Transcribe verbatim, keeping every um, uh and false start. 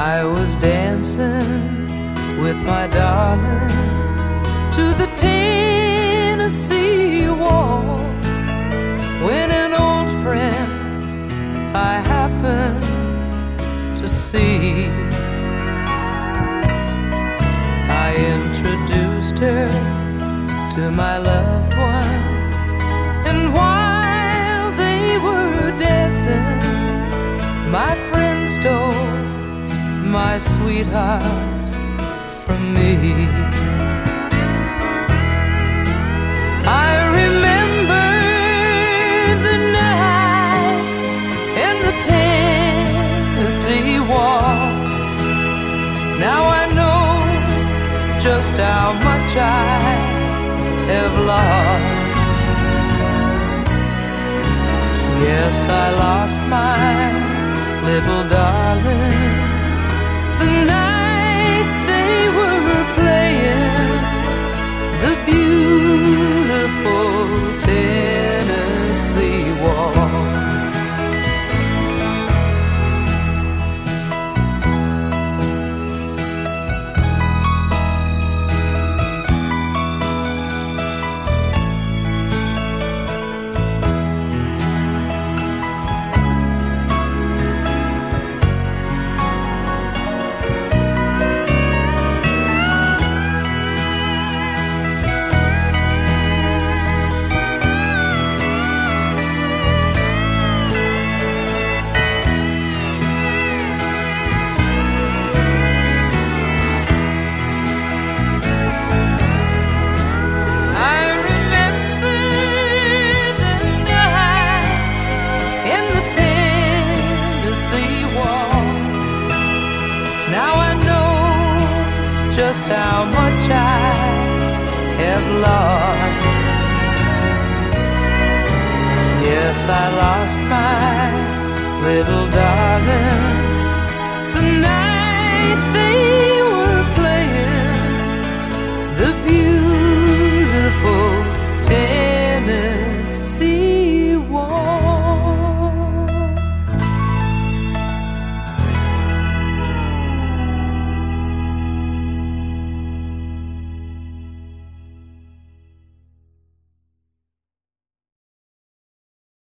I was dancing with my darling to the Tennessee waltz when an old friend I happened to see. I introduced her to my loved one, and while they were dancing, my friend stole my sweetheart from me. I remember the night in the Tennessee waltz. Now I know just how much I have lost. Yes, I lost my little darling the night they were playing the beautiful Tennessee waltz. Now I know just how much I have lost. Yes, I lost my little darling the night